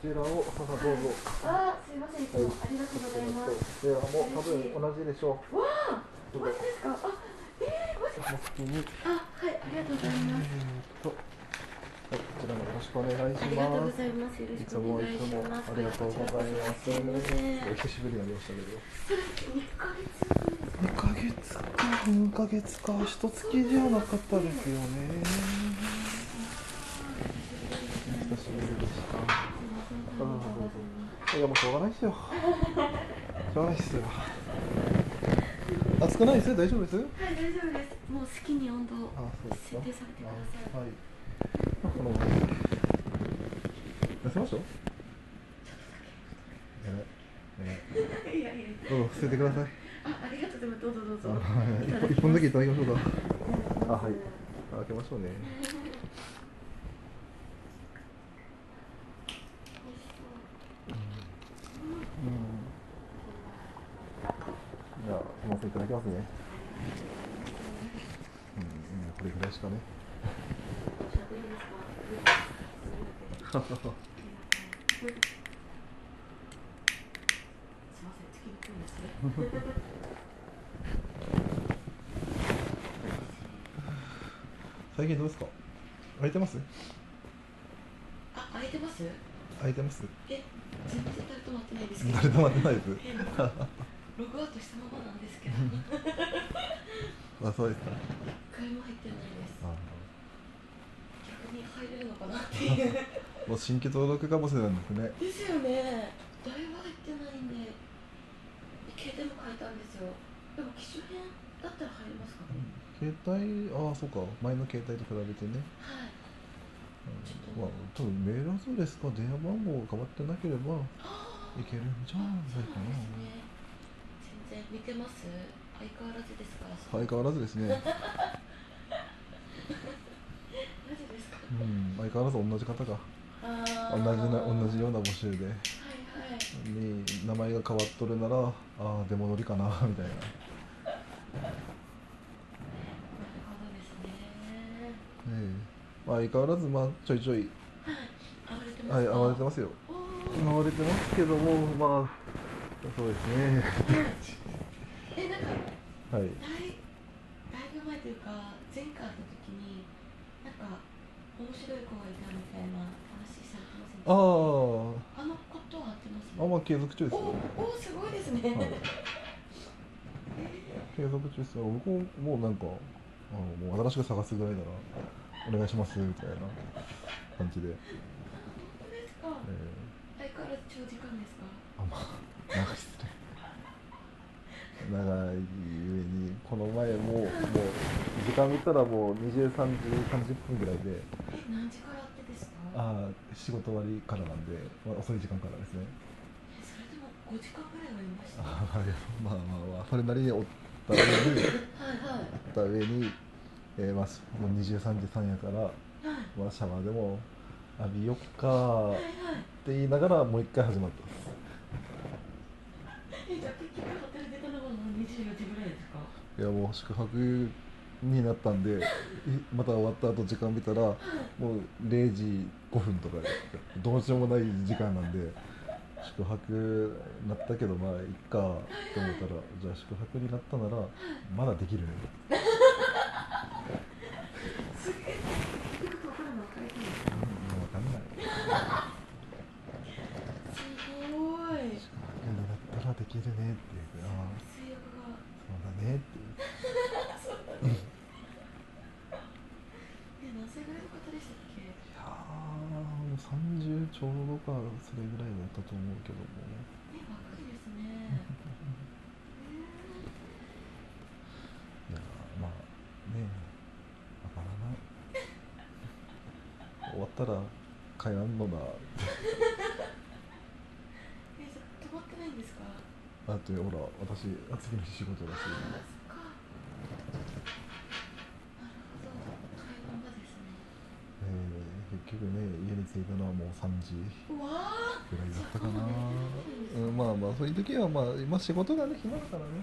ちらをどうぞ。 あ、すいません、いつもありがとうございます。 こちらも多分同じでしょう。 わあ、マジですか。あ、マジですか。 先にあ、はい、ありがとうございます。 はい、こちらもよろしくお願いしありがとうごます。 ざいます。よろしいつくお願いしもいつもます。 ありがとうございます。 すいません。 お久しぶりになりましたけど。 2ヶ月分ですか。 2ヶ月か、1月じゃなかったですよね。お久しぶりでした。いやもうしょうがないですよ。しょうがないですよ。暑くないですよ、大丈夫です。 はい、大丈夫です。もう好きに温度を設定されてください。 はい。この休みましょう。 いやいや。 どうぞ捨ててください。 ありがとうございます。どうぞどうぞ。 一本だけいただきましょうか。あ、はい。開けましょうね。じゃあ、すみません、いただきますね。これぐらいしかね。 すいません、月に来るんですね。 最近どうですか。空いてます。 あ、空いてます。 空いてます。 全然誰とも会ってないですけど。 誰とも会ってないです。 ログアウトしたままなんですけど。 あ、そうですか。 一回も入ってないです。逆に入れるのかなっていう。 もう新規登録かもしれないですね。 ですよね。誰も入ってないんで。携帯も変えたんですよ。でも機種変だったら入りますかね。 携帯、そうか、前の携帯と比べてね。 はい。 まあ、多分メールアドレスか電話番号が変わってなければいけるんじゃないかな。 全然見てます。相変わらずですか。 相変わらずですね。 マジですか。 相変わらず同じ方が同じような募集で、名前が変わっとるなら出戻りかなみたいな。相変わらずちょいちょいはい、 暴れてますよ。暴れてますけども、そうですね。 なんかはい。 だいぶ前というか前回の時になんか面白い子がいたみたいな話されてませんでした？あのことは合ってます？ 継続中ですよ。 すごいですね。はい、 継続中ですよ。僕もなんかもう新しく探すぐらいならお願いしますみたいな感じで。 本当ですか？相変わらず長時間ですか？ 長いですね。長い上にこの前もう時間見たらもう23時30分ぐらいで。 何時からってですか？ 仕事終わりからなんで、遅い時間からですね。 それでも5時間ぐらいはいました。 それなりにおった上にもう23時3やから、シャワーでも浴びよっかって言いながらもう一回始まったんです。 じゃあ結局ホテル出たのが24時ぐらいですか？ いやもう宿泊になったんでまた終わった後時間見たらもう0時5分とかでどうしようもない時間なんで、宿泊なったけどいっかと思ったら、じゃあ宿泊になったならまだできるね。 すげえ。分かんない。すごい。 宿泊になったらできるねっていうか、 性欲がそうだねっていう。 そうだね。何歳ぐらいの方でしたっけ？ もう30ちょうどかそれぐらいだったと思うけども。 若いですね。 いやわからない。終わったら帰らんのだ。 止まってないんですか？ だってほら私次の日仕事だし。 そっか。なるほど。会話場ですね。 結局ね、家に着いたのはもう3時ぐうわらいだったかな。そういう時は今仕事がね暇だからね。